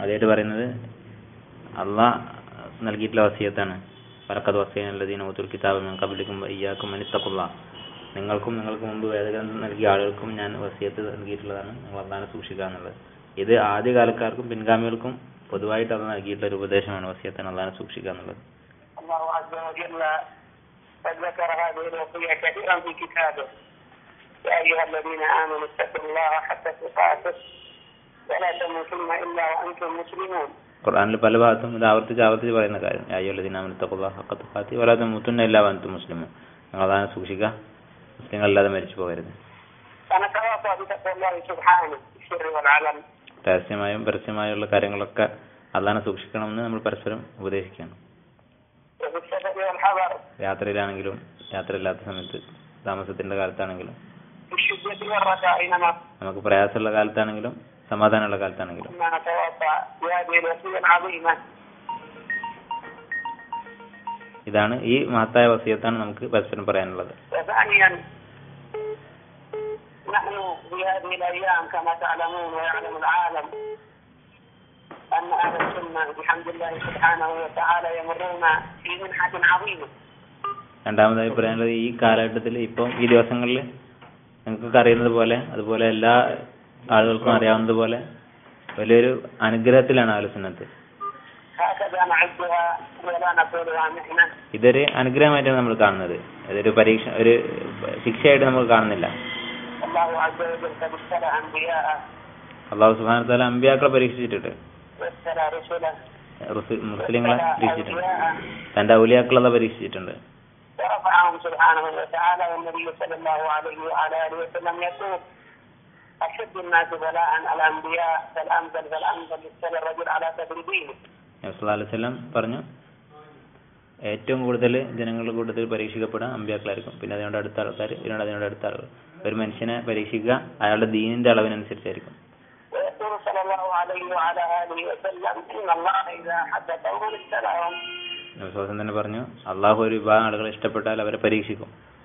അതായിട്ട് പറയുന്നത് അള്ളാഹ് നൽകിയിട്ടുള്ള വസിയത്താണ്. വലഖദ് വസയ്ന അല്ലദീന ഊതുൽ കിതാബ മിൻ ഖബ്ലികും വഇയ്യാകും അൻ ഇത്തഖുല്ലാഹ്. നിങ്ങൾക്കും നിങ്ങൾക്ക് മുമ്പ് വേദഗ്രന്ഥം നൽകിയ ആളുകൾക്കും ഞാൻ വസിയത്ത് നൽകിയിട്ടുള്ളതാണ്, നിങ്ങൾ അള്ളാഹിനെ സൂക്ഷിക്കുക എന്നുള്ളത്. ഇത് ആദ്യകാലക്കാർക്കും പിൻഗാമികൾക്കും പൊതുവായിട്ട് അത് നൽകിയിട്ടുള്ള ഒരു ഉപദേശമാണ്, വസിയത്താണ് അള്ളാഹിനെ സൂക്ഷിക്കുക എന്നുള്ളത്. يا أيها الذين آمنوا اتقوا الله حق تقاته ولا تموتن إلا وأنتم مسلمون. ഖുർആനിൽ പല ഭാഗത്തും ഇത് ആവർത്തിച്ച് പറയുന്ന കാര്യം. യാ അയ്യുഹല്ലദീന ആമനൂ ഇത്തഖുല്ലാഹ ഹഖ തുഖാതിഹി വലാ തമൂതുന്ന ഇല്ലാ വഅൻതും മുസ്ലിമൂൻ. നിങ്ങൾ അള്ളാഹിനെ സൂക്ഷിക്കുക, മുസ്ലിങ്ങളല്ലാതെ മരിച്ചു പോകരുത്. രഹസ്യമായും പരസ്യമായുള്ള കാര്യങ്ങളൊക്കെ അള്ളാഹിനെ സൂക്ഷിക്കണമെന്ന് നമ്മൾ പരസ്പരം ഉപദേശിക്കുകയാണ്. യാത്രയിലാണെങ്കിലും യാത്രയില്ലാത്ത സമയത്ത്, താമസത്തിന്റെ കാലത്താണെങ്കിലും, നമുക്ക് പ്രയാസമുള്ള കാലത്താണെങ്കിലും സമാധാനമുള്ള കാലത്താണെങ്കിലും. ഇതാണ് ഈ മഹത്തായ വസിയത്താണ് നമുക്ക് പരസ്പരം പറയാനുള്ളത്. രണ്ടാമതായി പറയാനുള്ളത്, ഈ കാലഘട്ടത്തിൽ ഇപ്പം ഈ ദിവസങ്ങളിൽ നിങ്ങൾക്കൊക്കെ അറിയുന്നത് പോലെ, അതുപോലെ എല്ലാ ആളുകൾക്കും അറിയാവുന്നത് പോലെ വലിയൊരു അനുഗ്രഹത്തിലാണ് അഹ്ലുസുന്നത്ത്. ഇതൊരു അനുഗ്രഹമായിട്ടാണ് നമ്മൾ കാണുന്നത്, ഇതൊരു പരീക്ഷ, ഒരു ശിക്ഷയായിട്ട് നമ്മൾ കാണുന്നില്ല. അല്ലാഹു സുബ്ഹാനഹു വ തആല അമ്പിയാക്കളെ പരീക്ഷിച്ചിട്ടുണ്ട്, മുസ്ലിങ്ങളെ പരീക്ഷിച്ചിട്ടുണ്ട്, തന്റെ ഔലിയാക്കളെ പരീക്ഷിച്ചിട്ടുണ്ട്. ورفعهم سبحانه وتعالى والنبي صلى الله عليه وعلى آله وسلم يقول أشد الناس بلاء الأنبياء فالأمثل فالأمثل يبتلى الرجل على قدر دينه. നബി സല്ലല്ലാഹു അലൈഹി വസല്ലം പറഞ്ഞു, ഏറ്റവും കൂടുതൽ ജനങ്ങളുടെ കൂട്ടത്തിൽ പരീക്ഷിക്കപ്പെടാൻ അമ്പിയാക്കളായിരിക്കും, പിന്നെ അതിനോട് അടുത്ത ആൾക്കാർ, അതിനോട് അടുത്ത ആളുകൾ. ഒരു മനുഷ്യനെ പരീക്ഷിക്കുക അയാളുടെ ദീനിന്റെ അളവിനനുസരിച്ചായിരിക്കും. വിശ്വാസം തന്നെ പറഞ്ഞു, അള്ളാഹു ഒരു വിഭാഗം ആളുകളെ ഇഷ്ടപ്പെട്ടാൽ അവരെ പരീക്ഷിക്കും.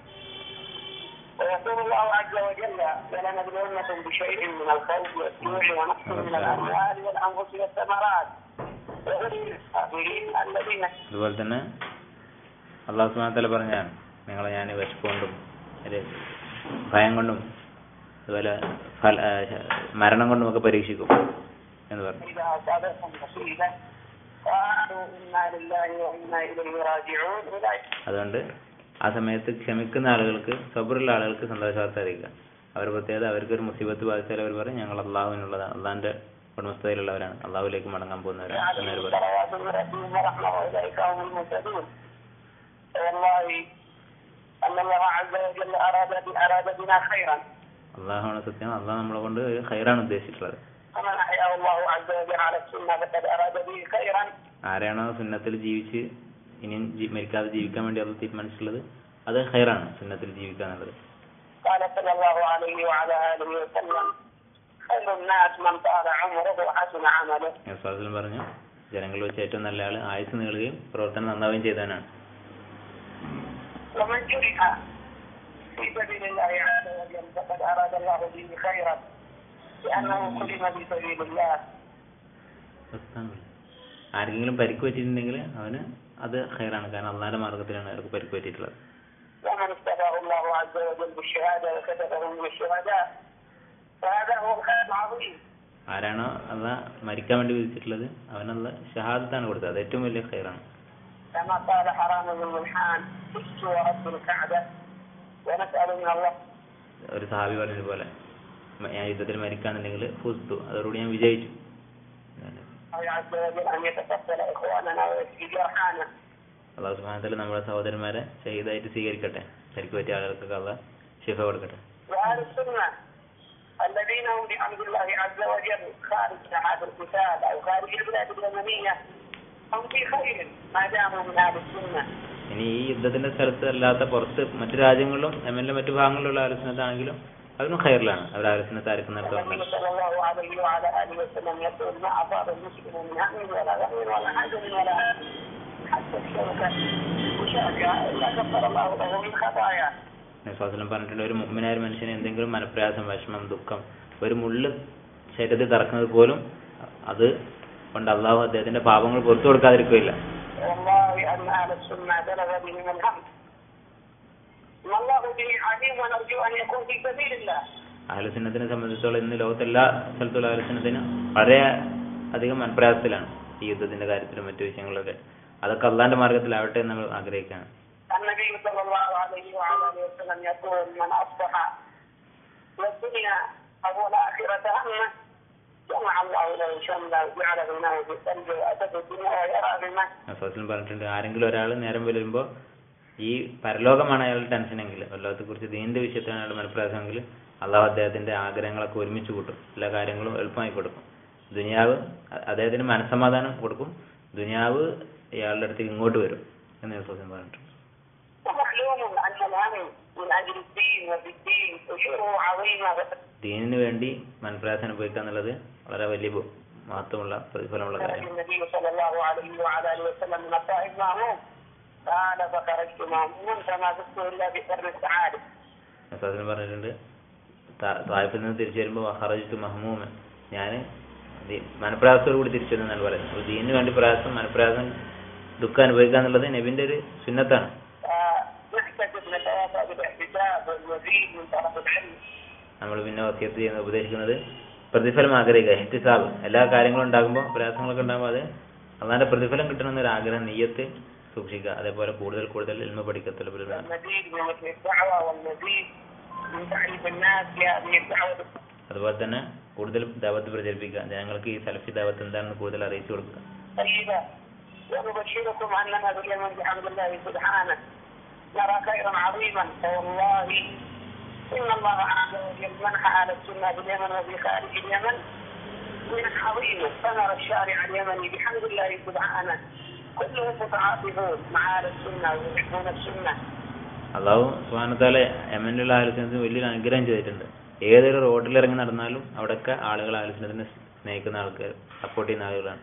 അതുപോലെ തന്നെ അള്ളാഹു സുബ്ഹാനഹു വ തആല പറഞ്ഞാണ്, നിങ്ങളെ ഞാൻ വിശപ്പ് കൊണ്ടും ഭയം കൊണ്ടും അതുപോലെ മരണം കൊണ്ടും ഒക്കെ പരീക്ഷിക്കും എന്ന് പറഞ്ഞു. അതുകൊണ്ട് ആ സമയത്ത് ക്ഷമിക്കുന്ന ആളുകൾക്ക്, സബറുള്ള ആളുകൾക്ക് സന്തോഷവാർത്ത അറിയിക്കുക. അവർ പ്രത്യേകത, അവർക്കൊരു മുസീബത്ത് ബാധിച്ചാൽ അവർ പറയും, ഞങ്ങൾ അള്ളാഹുവിനുള്ളതാണ്, അള്ളാഹിന്റെ ഉടമസ്ഥതയിലുള്ളവരാണ്, അള്ളാഹുവിലേക്ക് മടങ്ങാൻ പോകുന്നവരാണ് എന്നവർ പറയും. അള്ളാഹുവാണ് സത്യം, അള്ളാഹ് നമ്മളെ കൊണ്ട് ഒരു ഖൈറാണ് ഉദ്ദേശിച്ചിട്ടുള്ളത്. ആരാണോ സുന്നത്തിൽ ജീവിച്ച് ഇനിയും മരിക്കാതെ ജീവിക്കാൻ വേണ്ടി അള്ളാഹ് തീരുമാനിച്ചിട്ടുള്ളത്, അത് ഖൈറാണ്, സുന്നത്തിൽ ജീവിക്കുക എന്നുള്ളത്. പറഞ്ഞു, ജനങ്ങൾ വെച്ച് ഏറ്റവും നല്ല ആള് ആയുസ് നീളുകയും പ്രവർത്തനം നന്നാവുകയും ചെയ്തവനാണ്. ആർക്കെങ്കിലും പരിക്ക് പറ്റിയിട്ടുണ്ടെങ്കിൽ അവന് അത് ഖൈറാണ്, കാരണം അള്ളാഹിന്റെ മാർഗത്തിലാണ് അവർക്ക് പരിക്ക് പറ്റിയിട്ടുള്ളത്. ആരാണോ അള്ളാഹ് മരിക്കാൻ വേണ്ടി വിധിച്ചിട്ടുള്ളത് അവനുള്ള ഷഹാദത്താണ് കൊടുത്തത്, അത് ഏറ്റവും വലിയ ഖൈറാണ്. ഒരു സഹാബി പറഞ്ഞതുപോലെ, ഞാൻ യുദ്ധത്തിൽ മരിക്കാന്നുണ്ടെങ്കിൽ ഫുസ്തു, അതോടുകൂടി ഞാൻ വിജയിച്ചു. അല്ലാഹു സുബ്ഹാനഹു വ തആല നമ്മുടെ സഹോദരന്മാരെ ഷഹീദായിട്ട് സ്വീകരിക്കട്ടെ, പരിക്ക് പറ്റിയ ആളുകൾക്കൊക്കെ അള്ളാഹ് ശിഫ കൊടുക്കട്ടെ. ഇനി ഈ യുദ്ധത്തിന്റെ സ്ഥലത്ത് അല്ലാത്ത പുറത്ത് മറ്റു രാജ്യങ്ങളിലും യമനിലെ മറ്റു ഭാഗങ്ങളിലുള്ള ആലോചനത്താണെങ്കിലും അതിനും ഖൈറിലാണ്, അവർ ആലോചനത്ത് ആർക്കും നടത്തുന്നത്. വിശ്വാസം പറഞ്ഞിട്ടുണ്ട്, ഒരു മുഅ്മിനായ ഒരു മനുഷ്യന് എന്തെങ്കിലും മനപ്രയാസം, വിഷമം, ദുഃഖം, ഒരു മുള്ള് ശരീരത്തിൽ തറക്കുന്നത് പോലും അത് കൊണ്ട് അള്ളാഹു അദ്ദേഹത്തിന്റെ പാപങ്ങൾ പുറത്തു കൊടുക്കാതിരിക്കുകയില്ല. والله أن أهل السنة بلغ بهم الحمد ما الله به عليم ونرجو أن يكون في سبيل الله. അഹ്ലുസുന്നത്തിനെ സംബന്ധിച്ചിടത്തോളം ഇന്ന് ലോകത്തെല്ലാ സ്ഥലത്തുള്ള അഹ്ലുസുന്നത്തിന് വളരെ അധികം മനപ്രയാസത്തിലാണ് ഈ യുദ്ധത്തിന്റെ കാര്യത്തിലും മറ്റു വിഷയങ്ങളിലൊക്കെ. അതൊക്കെ അള്ളാന്റെ മാർഗത്തിലാവട്ടെ എന്ന് നമ്മൾ ആഗ്രഹിക്കുകയാണ്. النبي صلى الله عليه وعلى آله وسلم يقول من أصبح والدنيا أو الآخرة همه جمع الله له شمله وجعل غناه في قلبه وأتته الدنيا ويرى بما. റസൂൽ പറഞ്ഞിട്ടുണ്ട്, ആരെങ്കിലും ഒരാൾ നേരം വരുമ്പോൾ ഈ പരലോകമാണ് അയാളുടെ ടെൻഷനെങ്കിൽ, അല്ലാതെ കുറിച്ച് ദീനിന്റെ വിഷയത്തിലാണ് അയാളുടെ മനപ്രയാസമെങ്കിൽ അള്ളാഹു അദ്ദേഹത്തിന്റെ ആഗ്രഹങ്ങളൊക്കെ ഒരുമിച്ച് കൂട്ടും, എല്ലാ കാര്യങ്ങളും എളുപ്പമായി കൊടുക്കും. ദുനിയാവ് അദ്ദേഹത്തിന് മനസ്സമാധാനം കൊടുക്കും, ദുനിയാവ് ഇയാളുടെ അടുത്തേക്ക് ഇങ്ങോട്ട് വരും എന്ന് റസൂൽ പറഞ്ഞിട്ടുണ്ട്. ദീനിന് വേണ്ടി മനപ്രയാസം അനുഭവിക്കുക എന്നുള്ളത് വളരെ വലിയ മഹത്വമുള്ള പ്രതിഫലമുള്ള കാര്യമാണ്. പറഞ്ഞിട്ടുണ്ട്, തായിഫിൽ നിന്ന് തിരിച്ചു വരുമ്പോൾ ഹറജിത്തു മഹ്മൂമൻ, ഞാൻ മനപ്രയാസത്തോടു കൂടി തിരിച്ചു വരുന്നതാണ് പറയുന്നത്. ദീനിന് വേണ്ടി പ്രയാസം, മനപ്രയാസം, ദുഃഖം അനുഭവിക്കുക എന്നുള്ളത് നബിന്റെ ഒരു സുന്നത്താണ്. നമ്മൾ പിന്നെ വസിയത്ത് ചെയ്യുന്നത്, ഉപദേശിക്കുന്നത് പ്രതിഫലം ആഗ്രഹിക്കുക, ഇഹ്തിസാബ്. എല്ലാ കാര്യങ്ങളും ഉണ്ടാകുമ്പോൾ, പ്രയാസങ്ങളൊക്കെ ഉണ്ടാകുമ്പോൾ അത് അള്ളാന്റെ പ്രതിഫലം കിട്ടണമെന്നൊരു ആഗ്രഹം, നിയ്യത്ത് സൂക്ഷിക്കുക. അതേപോലെ കൂടുതൽ കൂടുതൽ ഇൽമ പഠിക്കത്തുള്ള പ്രതിഫലം. അതുപോലെ തന്നെ കൂടുതൽ ദഅവത്ത് പ്രചരിപ്പിക്കുക, ജനങ്ങൾക്ക് ഈ സലഫി ദഅവത്ത് എന്താണെന്ന് കൂടുതൽ അറിയിച്ചു കൊടുക്കുക. نرى خيرا عظيما فوالله إن الله عز وجل منح أهل السنة باليمن وفي خارج اليمن منح عظيما، فنرى الشارع اليمني بحمد الله سبحانه كلهم متعاطفون مع أهل السنة ويحبون السنة. അള്ളാഹു സുബ്ഹാനഹു വ തആല യമനിലുള്ള അഹ്ലുസുന്നത്തിന് വലിയൊരു അനുഗ്രഹം ചെയ്തിട്ടുണ്ട്. ഏതൊരു റോഡിൽ ഇറങ്ങി നടന്നാലും അവിടെയൊക്കെ ആളുകൾ അഹ്ലുസുന്നത്തിനെ സ്നേഹിക്കുന്ന ആൾക്കാർ, സപ്പോർട്ട് ചെയ്യുന്ന ആളുകളാണ്.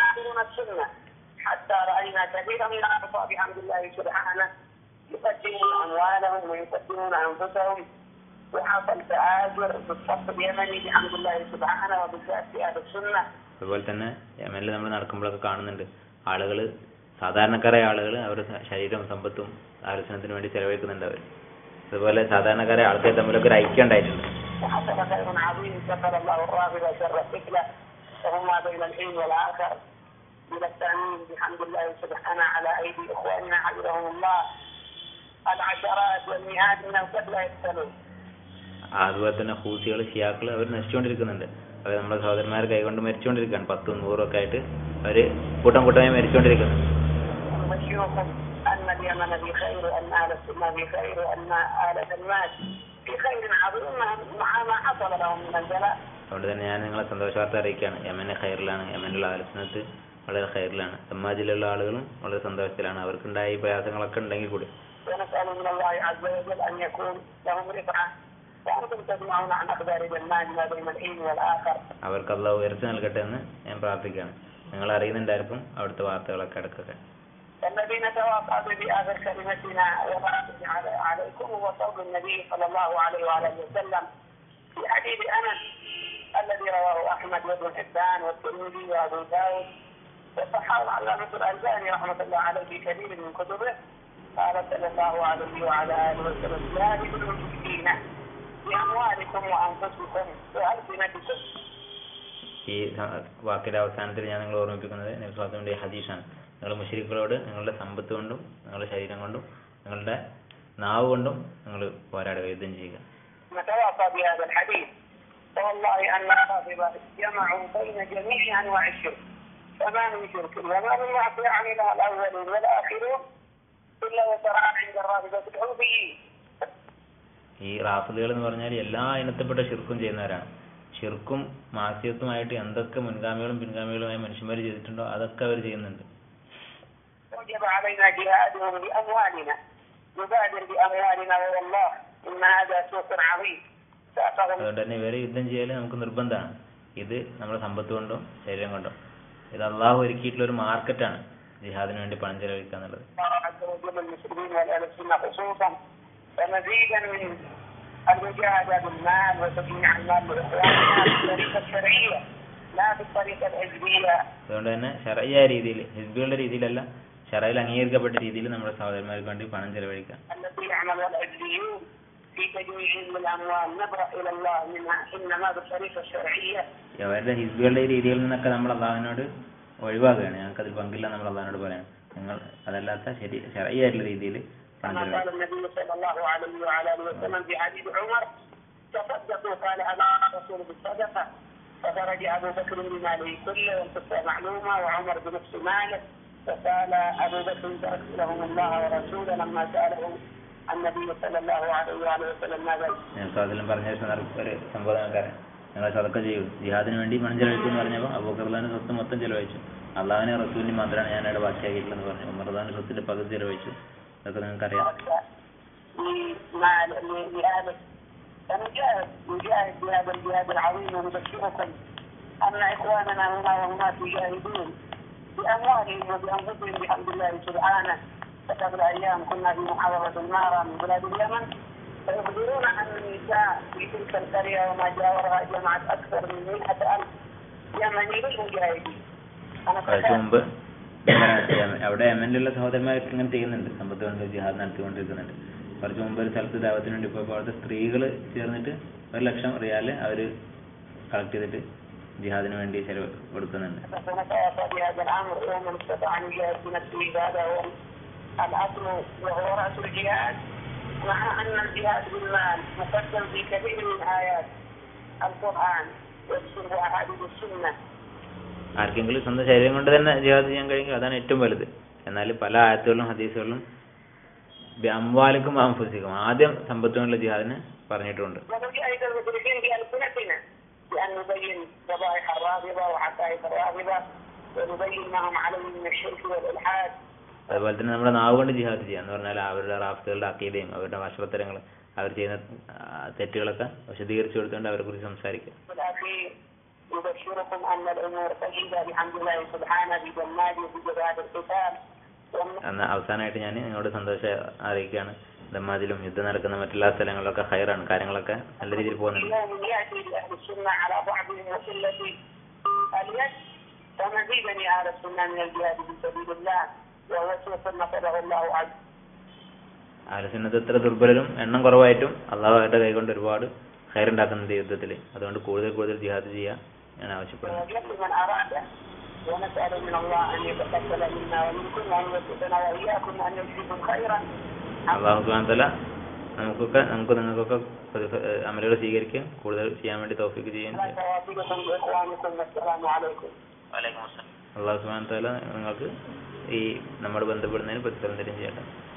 حتى رأينا كثيرا من الأنصار بحمد الله سبحانه يقدمون أموالهم ويقدمون أنفسهم، وحصل تآجر بالصف اليمني بحمد الله سبحانه وبالذات في أهل السنة. അതുപോലെ തന്നെ യമനിൽ നമ്മൾ നടക്കുമ്പോഴൊക്കെ കാണുന്നുണ്ട്, ആളുകൾ, സാധാരണക്കാരായ ആളുകൾ അവരുടെ ശരീരവും സമ്പത്തും അഹ്ലുസുന്നത്തിന് വേണ്ടി ചെലവഴിക്കുന്നുണ്ട്. അവർ അതുപോലെ സാധാരണക്കാരായ ആൾക്കാർ തമ്മിലൊക്കെ ഒരു ഐക്യം ഉണ്ടായിട്ടുണ്ട്. وحصل خير عظيم كفر الله الرافضة شر الفتنة وهما بين الحين والآخر إلى التأمين بحمد الله سبحانه على أيدي إخواننا حفظهم الله العشرات والمئات من القتلى يقتلون. അതുപോലെ തന്നെ ഹൂസികൾ, ഷിയാക്കൾ അവർ നശിച്ചുകൊണ്ടിരിക്കുന്നുണ്ട്. അവർ നമ്മുടെ സഹോദരന്മാർ കൈകൊണ്ട് മരിച്ചുകൊണ്ടിരിക്കുകയാണ്. 10, 100 ഒക്കെ ആയിട്ട് അവർ കൂട്ടം കൂട്ടമായി മരിച്ചുകൊണ്ടിരിക്കുന്നു. അതുകൊണ്ട് തന്നെ ഞാൻ നിങ്ങളെ സന്തോഷ വാർത്ത അറിയിക്കുകയാണ്, യമൻ ഖൈറിലാണ്, യമനിലുള്ള അഹ്ലുസുന്നത്ത് വളരെ ഖൈറിലാണ്. ദമ്മാജിലുള്ള ആളുകളും വളരെ സന്തോഷത്തിലാണ്. അവർക്കുണ്ടായ ഈ പ്രയാസങ്ങളൊക്കെ ഉണ്ടെങ്കിൽ കൂടി അവർക്ക് അല്ലാഹു ഉയർച്ച നൽകട്ടെ എന്ന് ഞാൻ പ്രാർത്ഥിക്കുകയാണ്. നിങ്ങൾ അറിയുന്നുണ്ടായിരിക്കും അവിടുത്തെ വാർത്തകളൊക്കെ ഇടയ്ക്കൊക്കെ. الذين تواصلوا بآخر كلمتنا وبارك عليكم وصوم النبي صلى الله عليه وآله وسلم في حديث أنس الذي رواه أحمد وابن حبان والترمذي وأبو داود وصححه العلامة الألباني رحمة الله عليه في كثير من كتبه. قال صلى الله عليه وعلى آله وسلم جاهدوا المشركين بأموالكم وأنفسكم وألسنتكم. ഈ വാക്കിന്റെ അവസാനത്തിൽ ഞാൻ നിങ്ങളെ ഓർമ്മിപ്പിക്കുന്നത് നബി സ്വല്ലല്ലാഹു അലൈഹി വസല്ലം ഹദീസാണ്. നിങ്ങൾ മുശ്രിക്കുകളോട് നിങ്ങളുടെ സമ്പത്ത് കൊണ്ടും നിങ്ങളുടെ ശരീരം കൊണ്ടും നിങ്ങളുടെ നാവ് കൊണ്ടും നിങ്ങൾ പോരാടുക, യുദ്ധം ചെയ്യുക. والله أن الرافضة جمعوا بين جميع أنواع الشرك فما من شرك وما من معصية عملها الأولون والآخرون إلا وترى عند الرافضة الحوثيين. ഈ റാഫിദുകൾ എന്ന് പറഞ്ഞാൽ എല്ലാ ഇനത്തിൽപ്പെട്ട ഷിർക്കും ചെയ്യുന്നവരാണ്. ഷിർക്കും മാസിയത്തുമായിട്ട് എന്തൊക്കെ മുൻഗാമികളും പിൻഗാമികളുമായ മനുഷ്യന്മാർ ചെയ്തിട്ടുണ്ടോ അതൊക്കെ അവർ ചെയ്യുന്നുണ്ട്. وجب علينا جهادهم بأموالنا نبادر بأموالنا والله إن هذا سوق عظيم. അതുകൊണ്ട് തന്നെ ഇവരെ യുദ്ധം ചെയ്യൽ നമുക്ക് നിർബന്ധമാണ്. ഇത് നമ്മുടെ സമ്പത്ത് കൊണ്ടും ശരീരം കൊണ്ടും. ഇത് അള്ളാഹു ഒരുക്കിയിട്ടുള്ള ഒരു മാർക്കറ്റാണ് ജിഹാദിന് വേണ്ടി പണം ചെലവഴിക്കുക എന്നുള്ളത്. المجاهدة بالمال وتجميع المال لإخواننا بطريقة شرعية لا بالطريقة الحزبية. അതുകൊണ്ട് തന്നെ ശറഈയായ രീതിയിൽ, ഹിസ്ബികളുടെ രീതിയിലല്ല, ശറഈൽ അംഗീകരിക്കപ്പെട്ട രീതിയിൽ നമ്മുടെ സഹോദരന്മാർക്ക് വേണ്ടി പണം ചെലവഴിക്കാം. التي يعملها الحزبيون في تجميعهم الأموال نبرأ إلى الله منها إنما بالطريقة الشرعية. അവരുടെ ഹിസ്ബികളുടെ രീതിയിൽ നിന്നൊക്കെ നമ്മൾ അള്ളാഹുവിനോട് ഒഴിവാക്കുകയാണ്. ഞങ്ങൾക്കതിൽ പങ്കില്ല നമ്മൾ അള്ളാഹിനോട് പറയാം. നിങ്ങൾ അതല്ലാത്ത ശറഈയായിട്ടുള്ള രീതിയിൽ പണം كما قال النبي صلى الله عليه وعلى آله وسلم في حديث عمر تصدقوا قال أنا الرسول بالصدقة فخرج أبو بكر بماله كله والقصة معلومة وعمر بنفس ماله فقال أبو بكر تركت لهم الله ورسوله لما سأله النبي صلى الله عليه وآله وسلم ماذا. ഞാൻ പറഞ്ഞ ഒരു സംഭവം നമുക്കറിയാം. ഞങ്ങൾ സദഖ ചെയ്യും, ജിഹാദിന് വേണ്ടി പണം ചെലവഴിച്ചു എന്ന് പറഞ്ഞപ്പോൾ അബൂബക്കറിന്റെ സ്വത്ത് മൊത്തം ചെലവഴിച്ചു. അള്ളാഹുവിനെ റസൂലിനെ മാത്രമാണ് ഞാൻ അവിടെ ബാക്കിയാക്കിയിട്ടുള്ളതെന്ന് പറഞ്ഞു. ഉമർദാന്റെ സ്വത്തിന്റെ പകുതി ചെലവഴിച്ചു. അതൊക്കെ നിങ്ങൾക്കറിയാം. فنجاهد بهذا الجهاد العظيم ونبشركم أن إخواننا هنا وهناك يجاهدون بأموالهم وبأنفسهم بحمد الله سبحانه. فقبل أيام كنا في محافظة المارة من بلاد اليمن فيخبرون أن النساء في تلك القرية وما جاورها جمعت أكثر من 100,000 يمني للمجاهدين. മുമ്പ് അവിടെ യമനിലുള്ള സഹോദരന്മാർക്ക് ഇങ്ങനെ ചെയ്യുന്നുണ്ട്, സമ്പത്ത് കൊണ്ട് ജിഹാദ് നടത്തിക്കൊണ്ടിരിക്കുന്നുണ്ട്. കുറച്ച് മുമ്പ് ഒരു സ്ഥലത്ത് ദാവത്തിന് വേണ്ടി പോയപ്പോൾ അവിടുത്തെ സ്ത്രീകൾ ചേർന്നിട്ട് 1,00,000 റിയാൽ അവർ കളക്ട് ചെയ്തിട്ട് ജിഹാദിന് വേണ്ടി ചെലവ് കൊടുക്കുന്നുണ്ട്. ആർക്കെങ്കിലും സ്വന്തം ശരീരം കൊണ്ട് തന്നെ ജിഹാദ് ചെയ്യാൻ കഴിയുമെങ്കിൽ അതാണ് ഏറ്റവും വലുത്. എന്നാൽ പല ആയത്തുകളിലും ഹദീസുകളിലും അംവാലിക്കും അൻഫുസിക്കും ആദ്യം സമ്പത്ത് കൊണ്ടുള്ള ജിഹാദിന് പറഞ്ഞിട്ടുണ്ട്. അതുപോലെ തന്നെ നമ്മുടെ നാവ് കൊണ്ട് ജിഹാദ് ചെയ്യാം എന്ന് പറഞ്ഞാൽ അവരുടെ റാഫ്റ്റുകളുടെ അക്കീദയും അവരുടെ വഷളത്തരങ്ങൾ, അവർ ചെയ്യുന്ന തെറ്റുകളൊക്കെ വിശദീകരിച്ചു കൊടുത്തുകൊണ്ട് അവരെ കുറിച്ച് സംസാരിക്കുക. അവസാനമായിട്ട് ഞാൻ നിങ്ങളോട് സന്തോഷം അറിയിക്കുകയാണ്. ദമ്മാദിലും യുദ്ധം നടക്കുന്ന മറ്റെല്ലാ സ്ഥലങ്ങളിലൊക്കെ ഹൈറാണ്, കാര്യങ്ങളൊക്കെ നല്ല രീതിയിൽ പോകുന്നുണ്ട്. അഹ്ലുസുന്നത്ത് എത്ര ദുർബലരും എണ്ണം കുറവായിട്ടും അള്ളാഹു അവരുടെ കൈകൊണ്ട് ഒരുപാട് ഹൈറുണ്ടാക്കുന്നുണ്ട് യുദ്ധത്തിൽ. അതുകൊണ്ട് കൂടുതൽ കൂടുതൽ ജിഹാദ് ചെയ്യാൻ ഞാൻ ആവശ്യപ്പെടുന്നു. അള്ളാഹു സുബ്ഹാനഹു വ തആല നിങ്ങൾക്കൊക്കെ അമലുകൾ സ്വീകരിക്കുക, കൂടുതൽ ചെയ്യാൻ വേണ്ടി തൗഫീഖ് ചെയ്യുകയും ചെയ്യും. അള്ളാഹു സുബ്ഹാനഹു വ തആല നിങ്ങൾക്ക് ഈ നമ്മൾ ബന്ധപ്പെടുന്നതിന് പ്രതിഫലം തരും ചെയ്യട്ടെ.